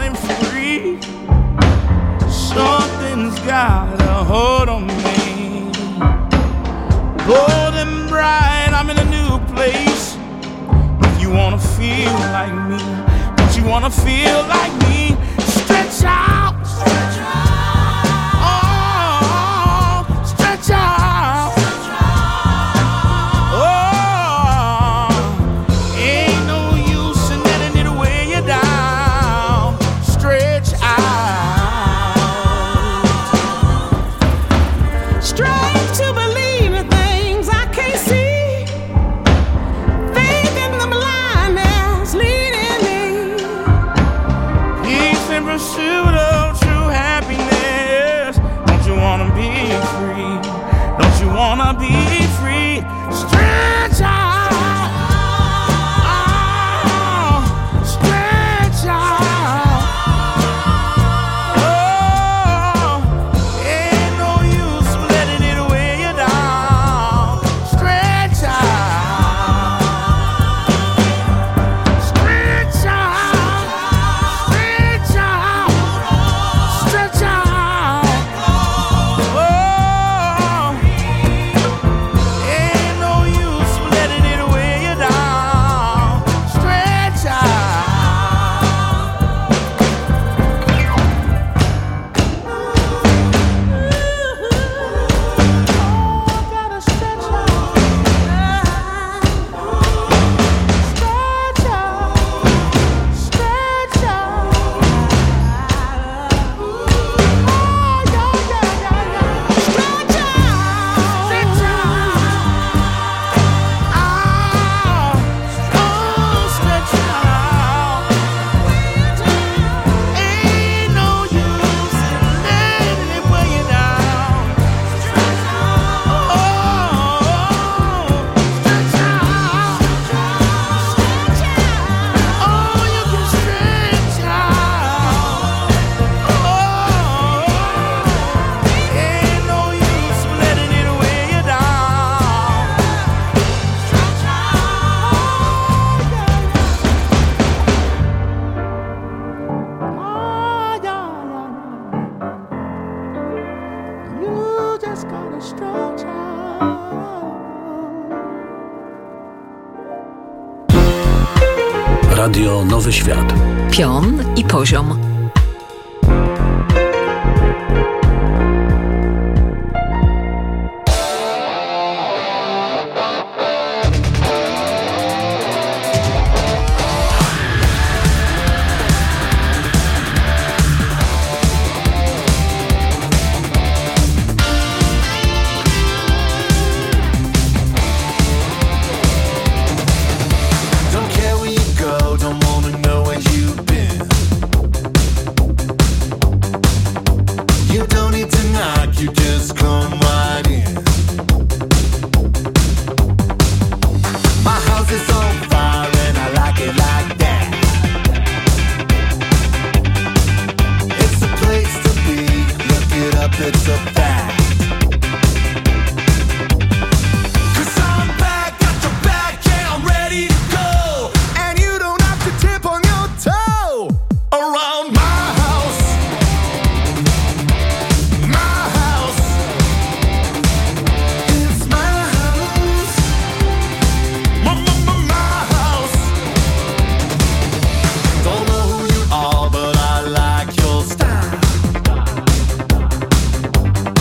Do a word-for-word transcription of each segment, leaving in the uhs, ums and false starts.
running free. Something's got a hold on me. Bold and bright, I'm in a new place. If you wanna feel like me, don't you wanna feel like me? Stretch out, stretch out, oh, stretch out, stretch out. Oh, ain't no use in letting it weigh you down. Stretch out, strength to believe in things I can't see. Faith in the blindness leading me. Peace in pursuit of true happiness. Don't you wanna be free? Don't you wanna be free? Stretch out, oh, stretch out. Oh, ain't no use letting it weigh you down. Stretch out, stretch out, stretch out, stretch out. Oh, ain't no use letting it weigh you down. Stretch out. Gotta stretch out, stretch out, stretch out. Oh, yeah, yeah, yeah, yeah. Stretch out, Stretch out. Ah, oh, stretch out. Ain't no use in letting it weigh you down. Oh, stretch out. Oh, you can stretch out. Oh, ain't no use in letting it weigh you down. Oh, yeah, yeah, yeah. You just gotta stretch out. Radio Nowy Świat. Pion i poziom. Don't care where you go, don't wanna know where you've been. You don't need to knock, you just come right in. My house is on fire and I like it like that. It's the place to be, look it up, it's a fact. 'Cause I'm back, got your back, yeah, I'm ready to go. And you don't have to tip on your toe. Around my house, my house, it's my house, my, my, my, my house. Don't know who you are, but I like your style.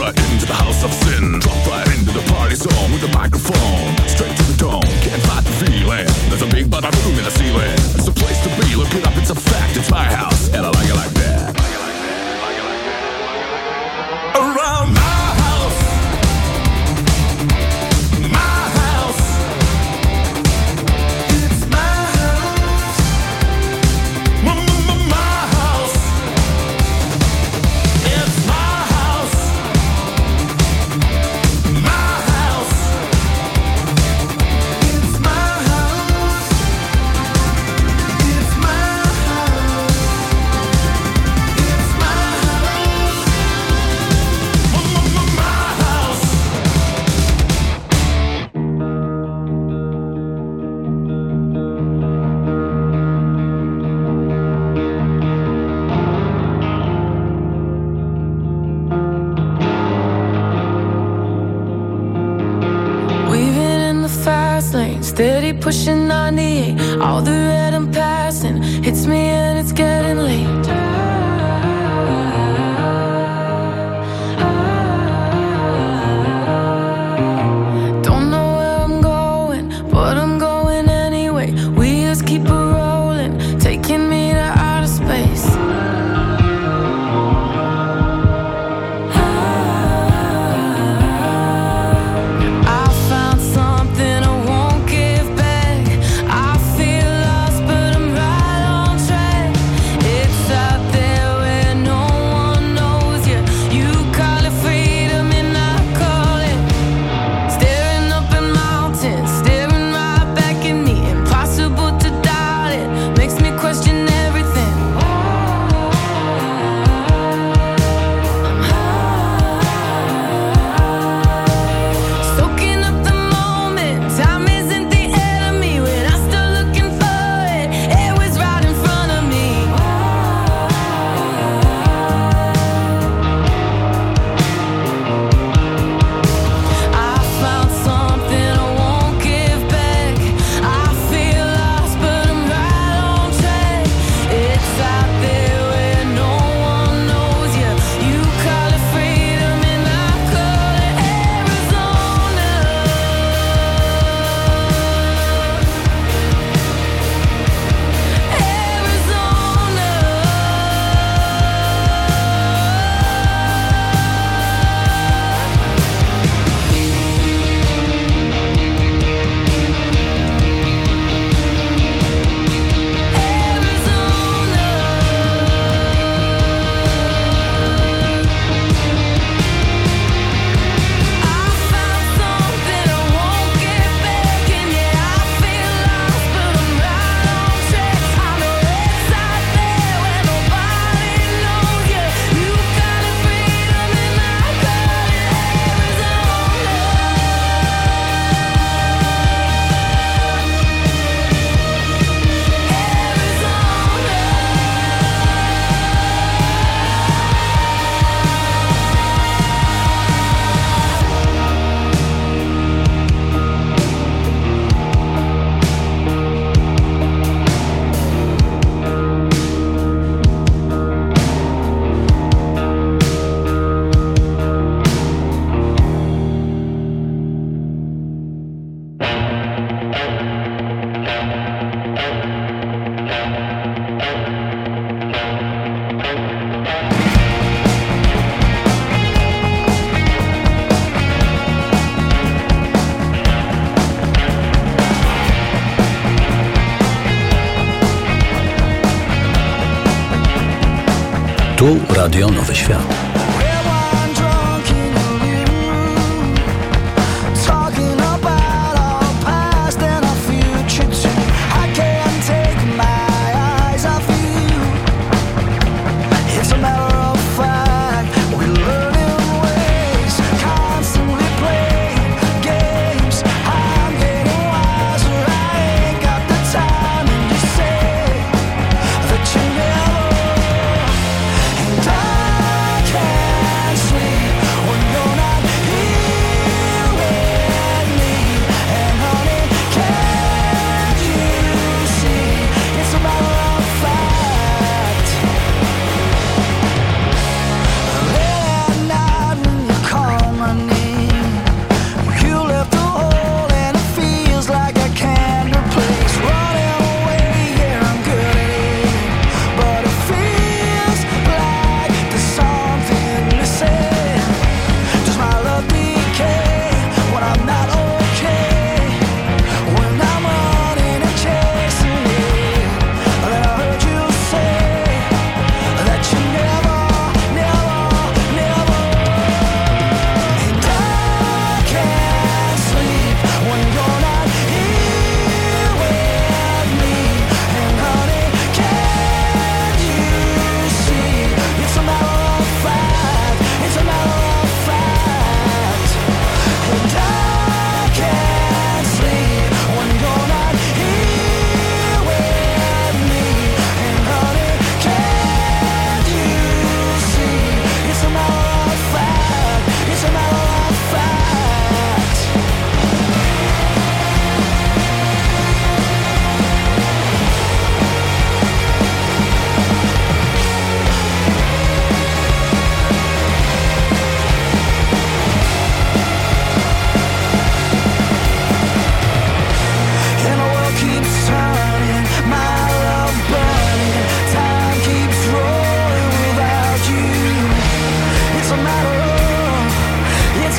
right into the house of sin. Drop right into the party zone with the microphone. Straight to the dome, can't fight the feeling. There's a big bada boom in the ceiling. It's the place to be, look it up, it's a fact. It's my house, and I like it like that. Around my house, my house, it's my house, my, my, my house, it's my house, my house, it's my house, it's my house, it's my house. Weaving in the fast lane, steady pushing ninety-eight. All the red I'm passing hits me and it's getting late. Don't know where I'm going, but I'm going anyway. Wheels keep a rolling, taking me to outer space. I found something I won't give back. I feel lost, but I'm right on track. It's out there where no one knows you. You call it freedom and I call it staring up at mountains, staring right back at me. Impossible to doubt it, makes me question everything. I'm high, soaking up the moment. Time isn't the enemy when I start looking for it. It was right in front of me. I found something I won't give back. I feel lost, but I'm right on track. It's out there where no one knows you. You call it freedom and I call it Arizona. Tu Radio Nowy Świat. I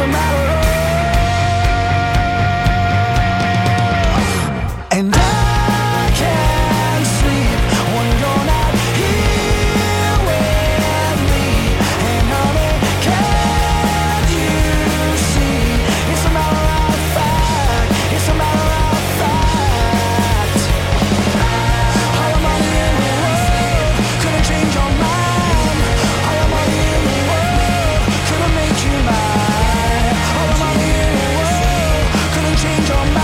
a matter of. And I can't sleep when you're not here with me. And honey, can't you see? It's a matter of fact. It's a matter of fact. All the money in the world couldn't change your mind. All the money in the world couldn't make you mine. All the money in the world couldn't change your mind.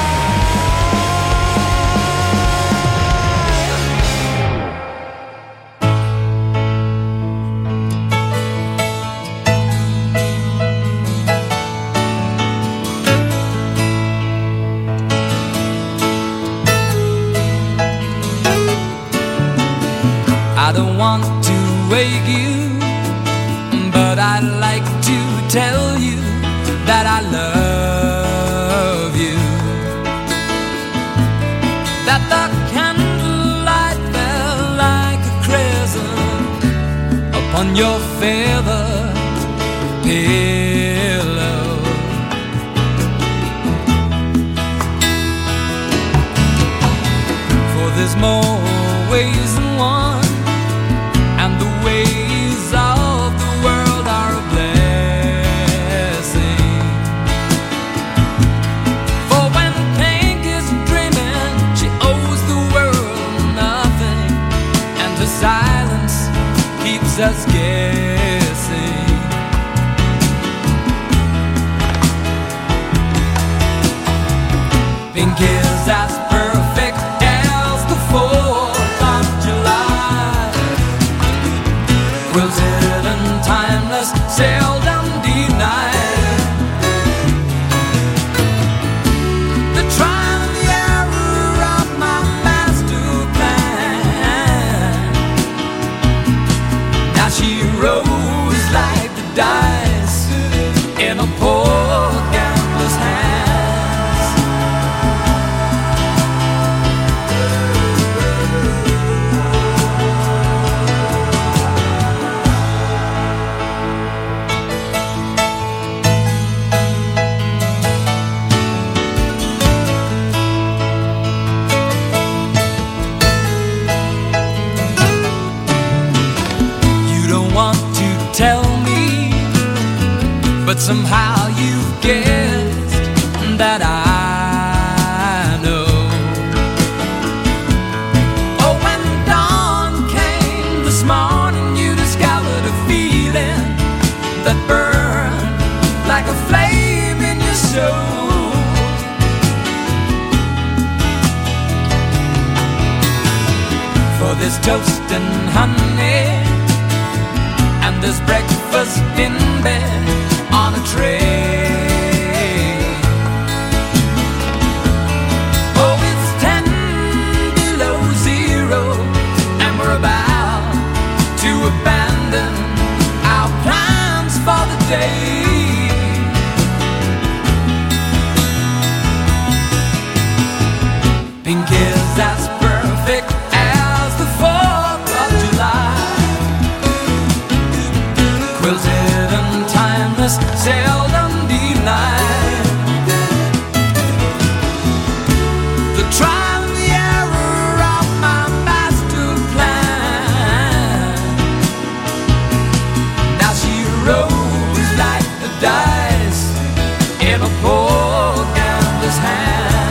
I don't want to wake you, but I'd like to tell you that I love you. That the candlelight fell like a crescent upon your feather pillow. For there's more ways than one, and the ways of the world are a blessing. For when Pink is dreaming, she owes the world nothing, and her silence keeps us guessing. Pink is as perfect as the fourth of July, quilted and timeless, seldom denied. The trial and the error of my master plan. Now she rose like the dice in a poor gambler's hands. Tell me, but somehow you've guessed that I know. Oh, when dawn came this morning, you discovered a feeling that burned like a flame in your soul. For this toast and honey, and there's breakfast in bed on a tray. Oh, it's ten below zero, and we're about to abandon our plans for the day. Pink is as perfect as the fourth of July, quilted and timeless, seldom denied. The trial and the error of my master plan. Now she rose like the dice in a poor gambler's hands.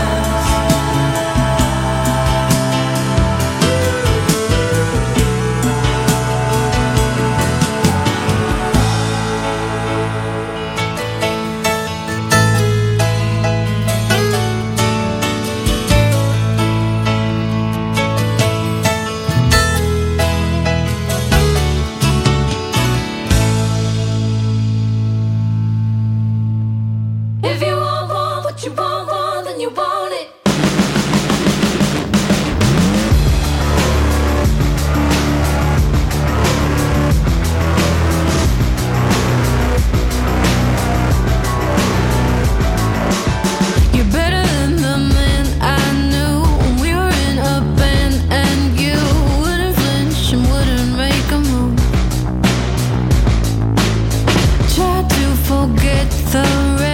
If you want, want what you want, want, then you want it. You're better than the man I knew. We were in a band and you wouldn't flinch and wouldn't make a move. Try to forget the rest.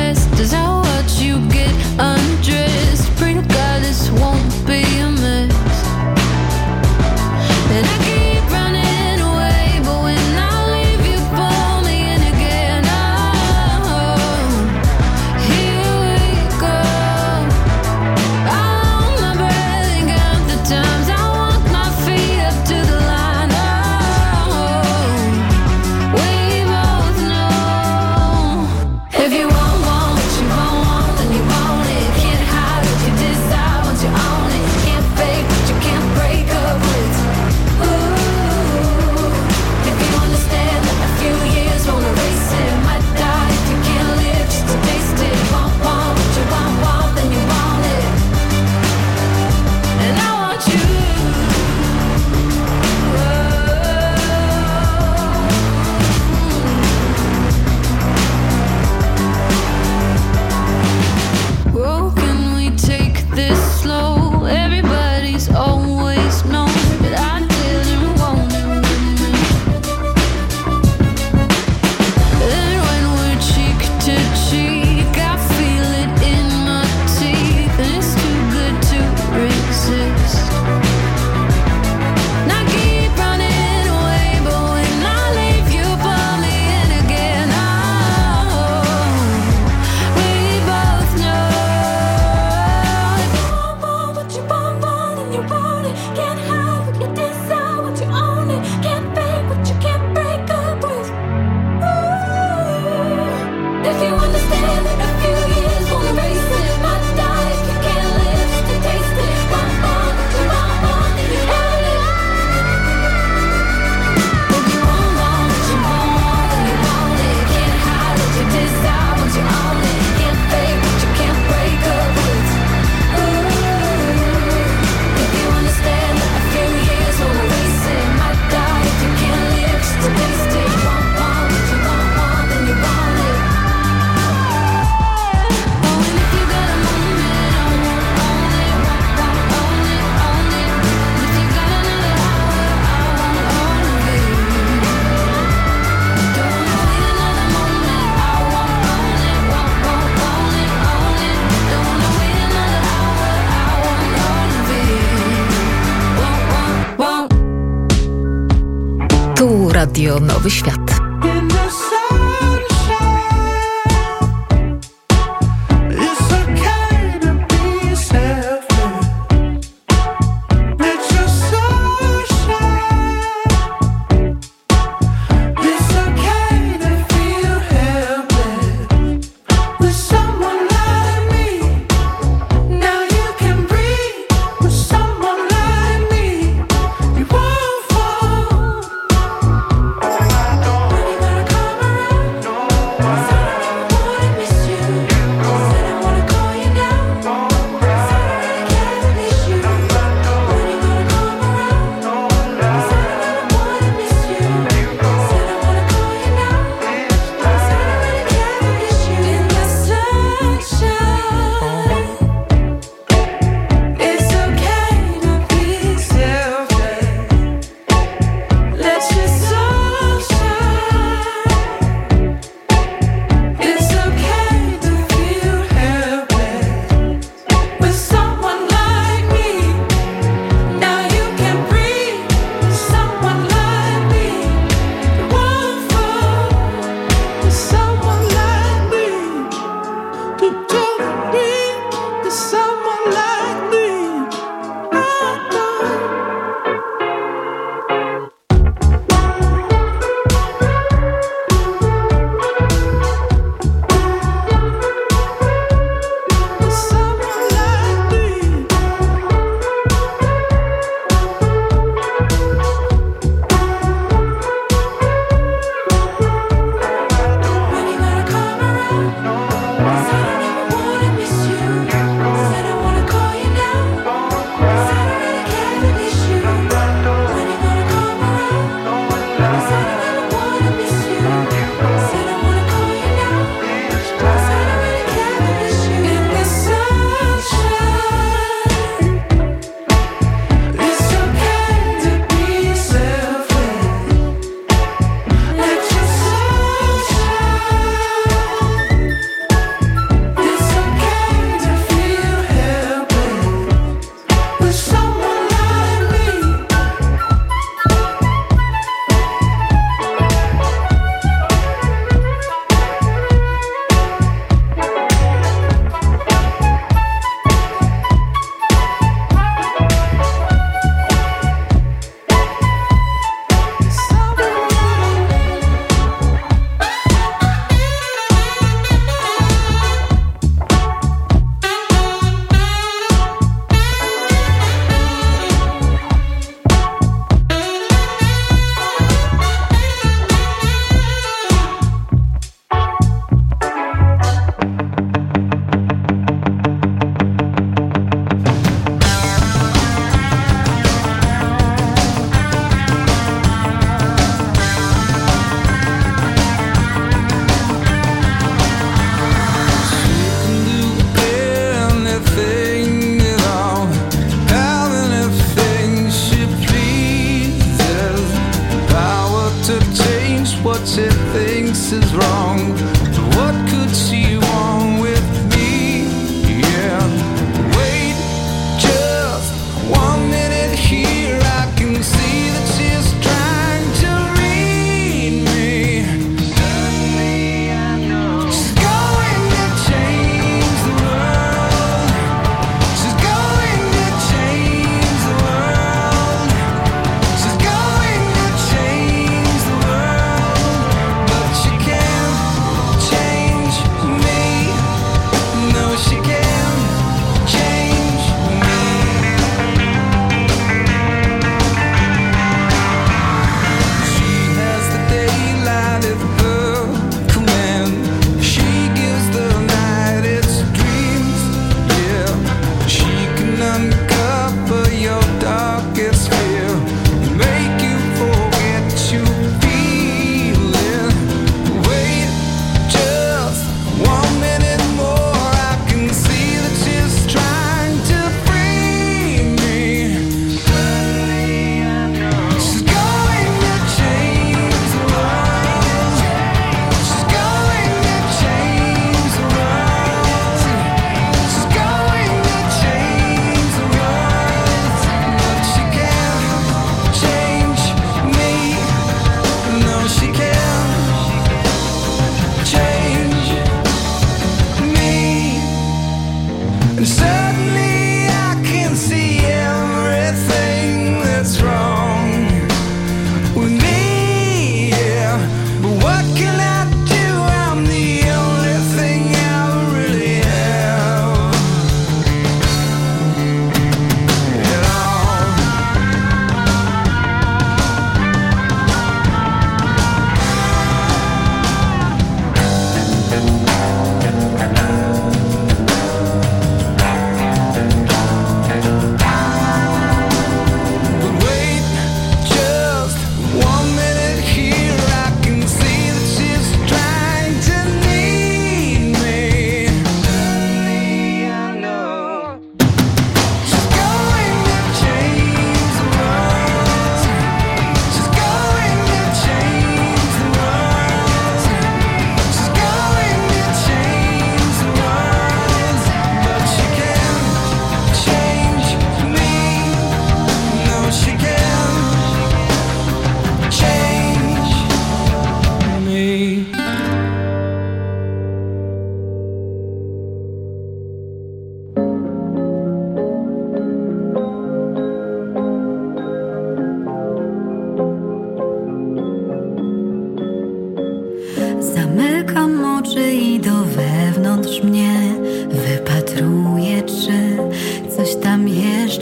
Radio Nowy Świat. In the sunshine, it's okay to be selfish. Let your soul shine. It's okay to feel helpless with someone like me. Now you can breathe with someone like me. You won't fall. I don't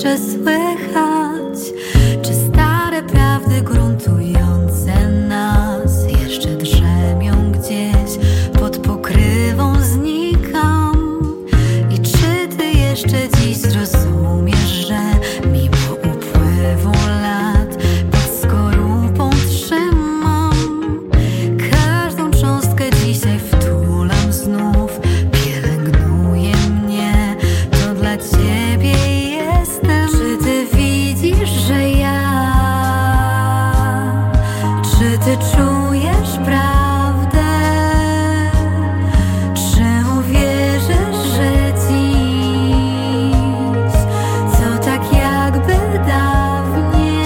jeszcze słychać? Czy stare prawdy gruntujące nas jeszcze drzemią gdzieś? Pod pokrywą znikam. I czy ty jeszcze dziś zrozumiesz, że mimo upływu lat pod skorupą trzymam? Każdą cząstkę dzisiaj wtulam znów. Pielęgnuje mnie, to dla ciebie jestem. Czy ty widzisz, że ja? Czy ty czujesz prawdę? Czy uwierzysz, że dziś co tak jakby dawniej?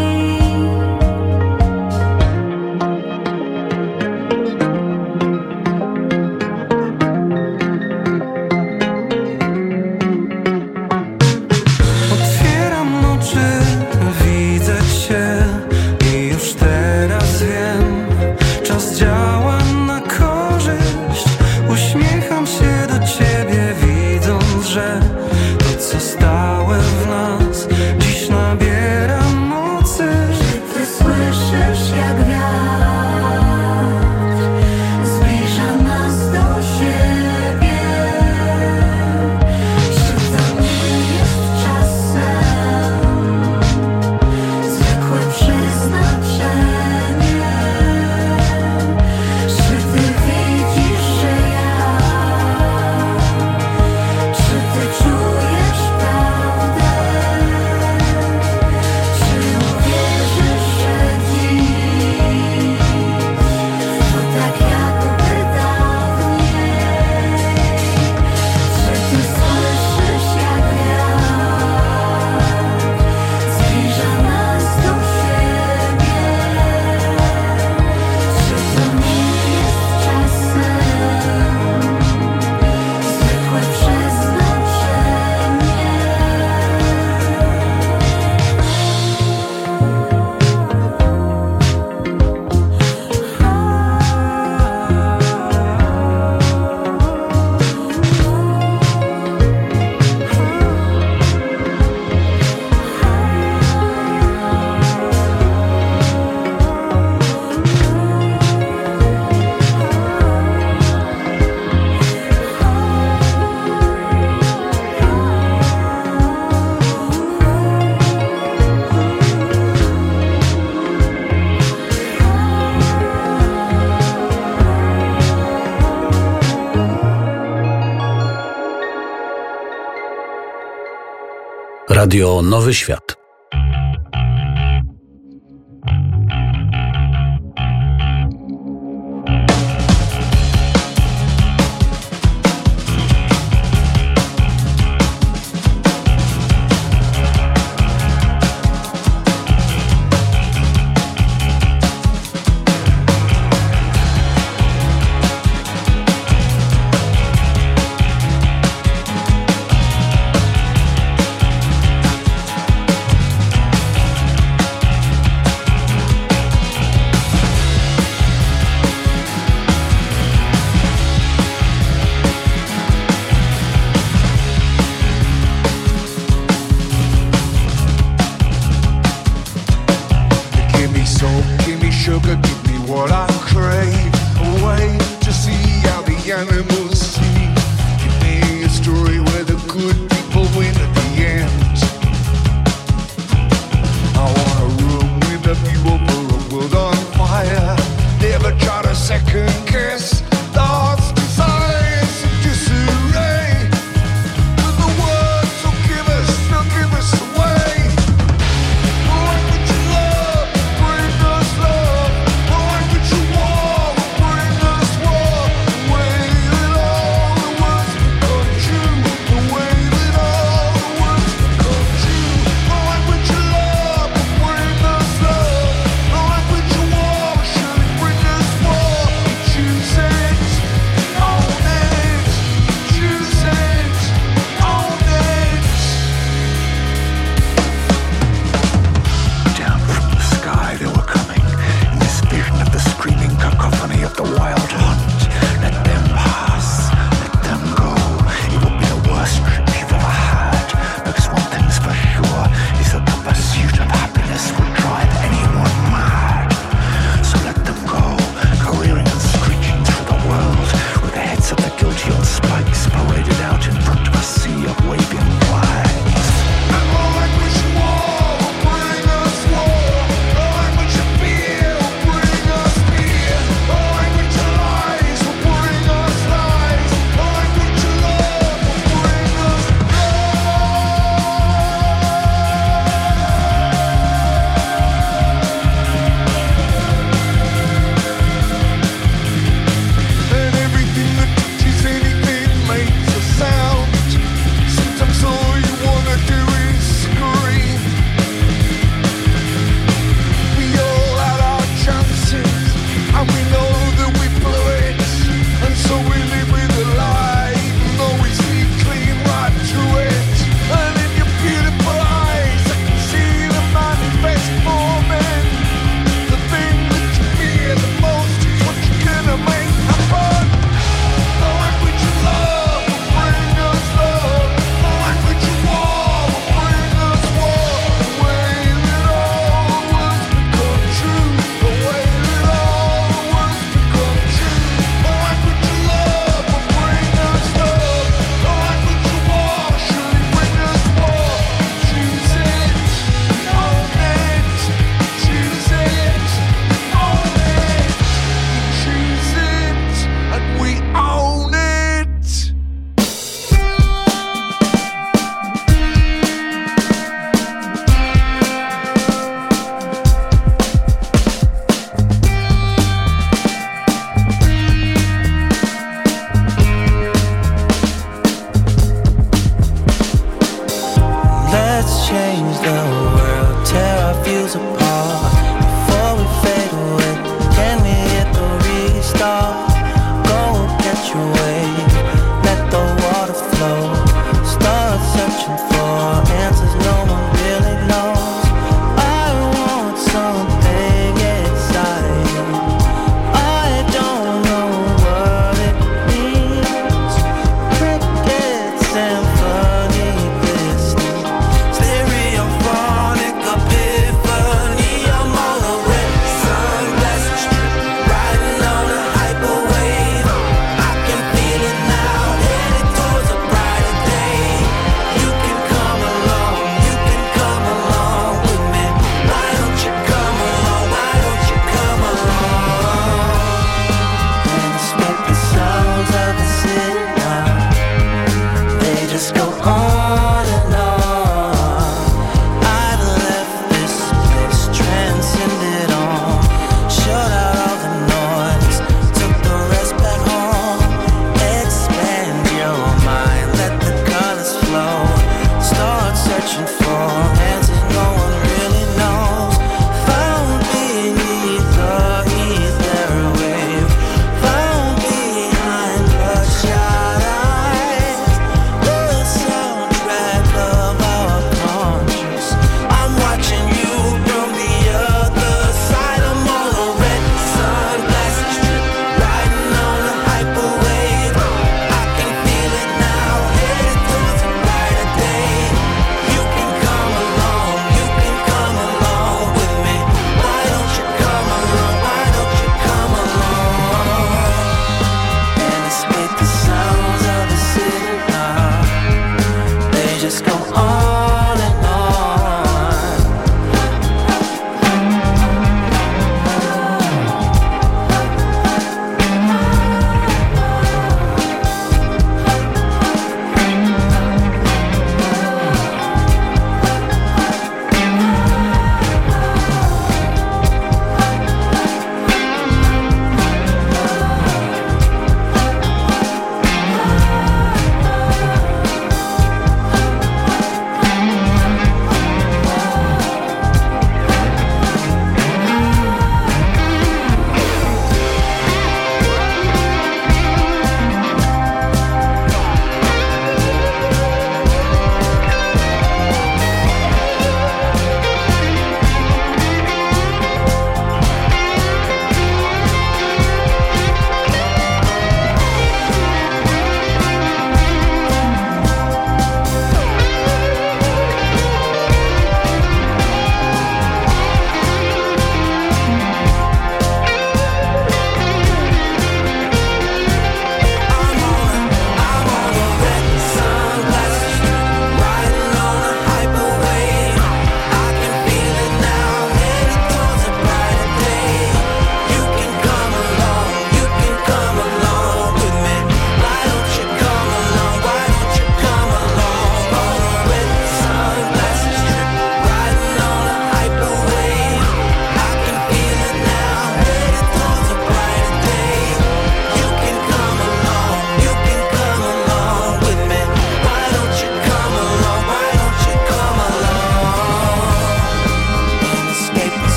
Otwieram oczy, widzę cię i już teraz wiem, czas działa na korzyść. Uśmiecham się do ciebie, widząc, że to co stałe w nas dziś nabiera mocy. Czy ty słyszysz, jak wiatr zbliża nas do siebie? Czy to nie jest czasem zwykłe przeznaczenie? Czy ty widzisz, że ja? Czy ty czujesz prawdę? Czy uwierzysz, że dziś to tak jakby dawniej? Czy ty słyszysz, jak wiatr zbliża nas do siebie? Czy to nie jest czasem zwykłe przeznaczenie? Radio Nowy Świat.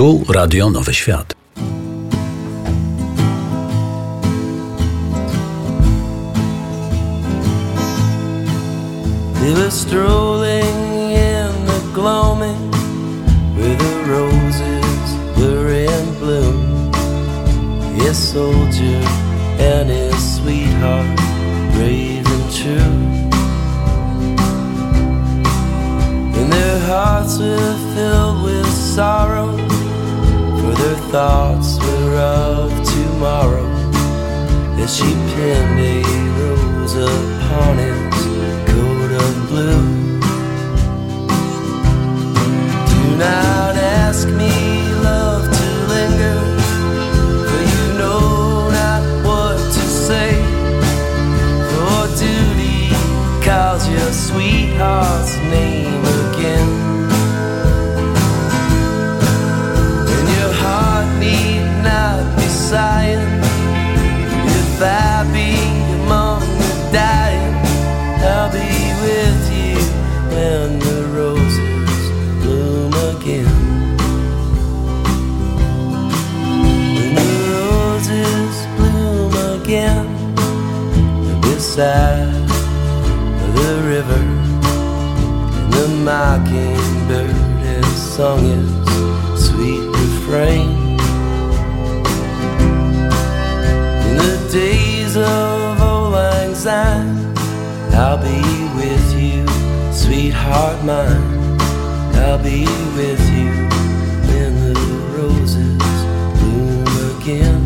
Tu Radio Nowy Świat. They were strolling in the gloaming where the roses were in bloom. His soldier and his sweetheart, brave and true. And their hearts were filled with sorrow, for their thoughts were of tomorrow. As she pinned a rose upon his coat of blue. Do not ask me, love, to linger, for you know not what to say. For duty calls your sweetheart's name again. And your heart need not be sighing. If I be among the dying, I'll be with you when the roses bloom again. When the roses bloom again beside the river, and the mockingbird has sung its sweet refrain. In the days of old lang syne, I'll be with you, sweetheart mine. I'll be with you when the roses bloom again.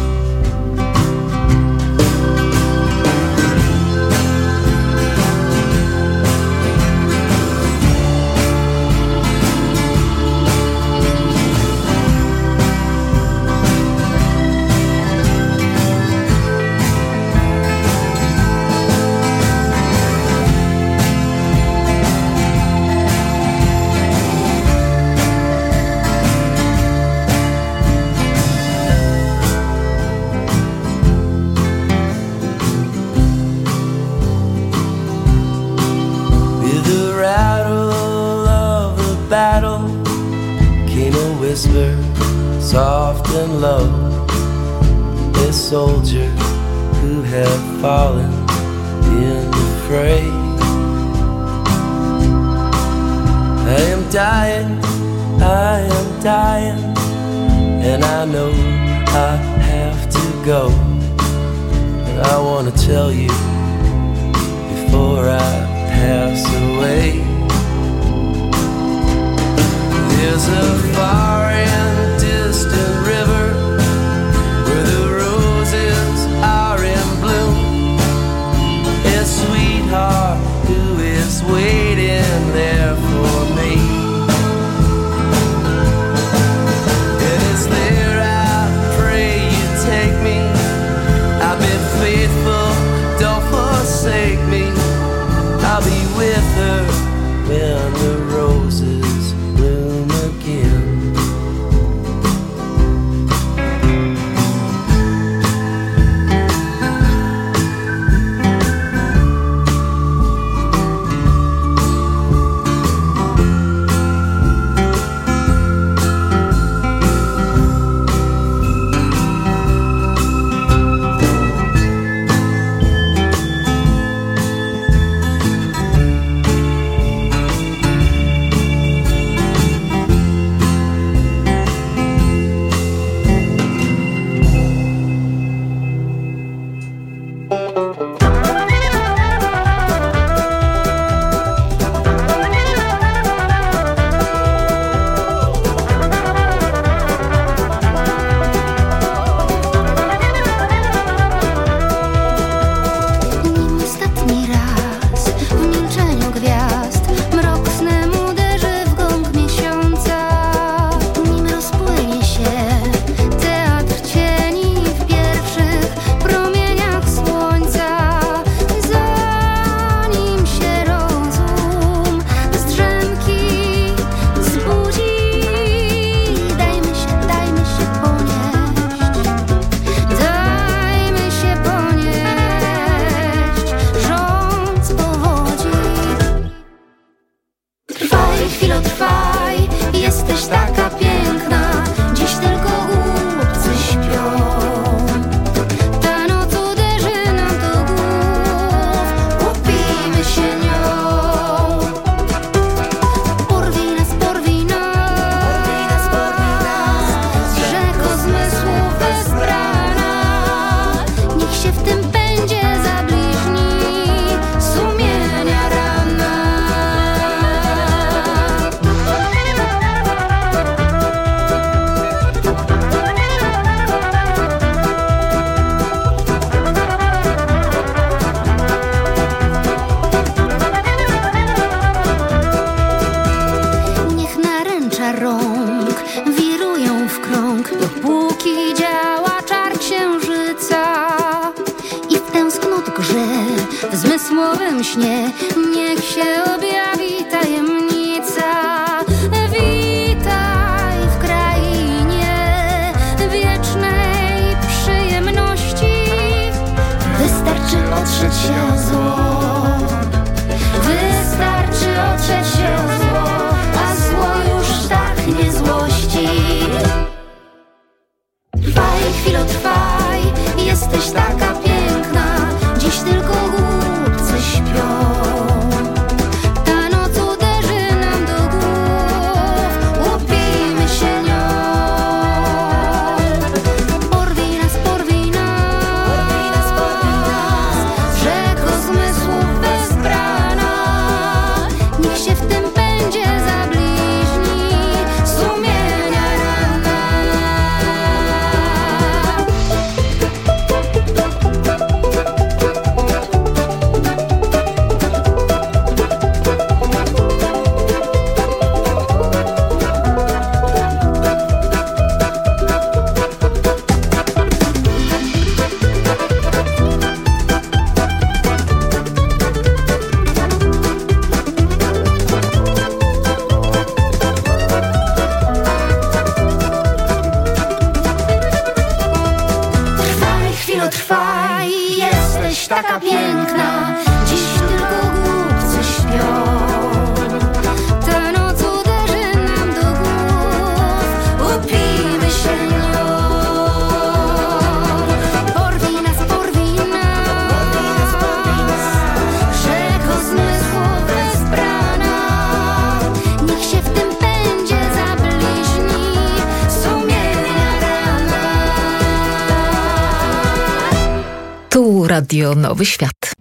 Whisper, soft and low, a soldier who had fallen in the fray. I am dying, I am dying, and I know I have to go. And I want to tell you before I pass away. There's a far and distant river where the roses are in bloom. A sweetheart who is waiting there for me. And it's there I pray you take me. I've been faithful, don't forsake me. I'll be with her when the roses bloom again. że w zmysłowym śnie niech się objawi tajemnica. Witaj w krainie wiecznej przyjemności. Wystarczy otrzeć się o zło. Wystarczy otrzeć się o zło, a zło już tak nie złości. Trwaj, chwilo, trwaj, jesteś taka piękna, dziś tylko głupcy śpią. Ta noc uderzy nam do głów, upijmy się nią. Porwij nas, porwij nas, rzeko zmysłów bezbrana. Niech się w tym pędzie zabliźni sumienia rana. Trwaj, chwilo, trwaj, jesteś taka piękna, dziś tylko głupcy śpią. Ta noc uderzy nam do głów, upijmy się nią. Porwij nas, porwij nas, rzeko zmysłów bezbrana. Niech się w tym pędzie zabliźni sumienia rana. Tu Radio Nowy Świat.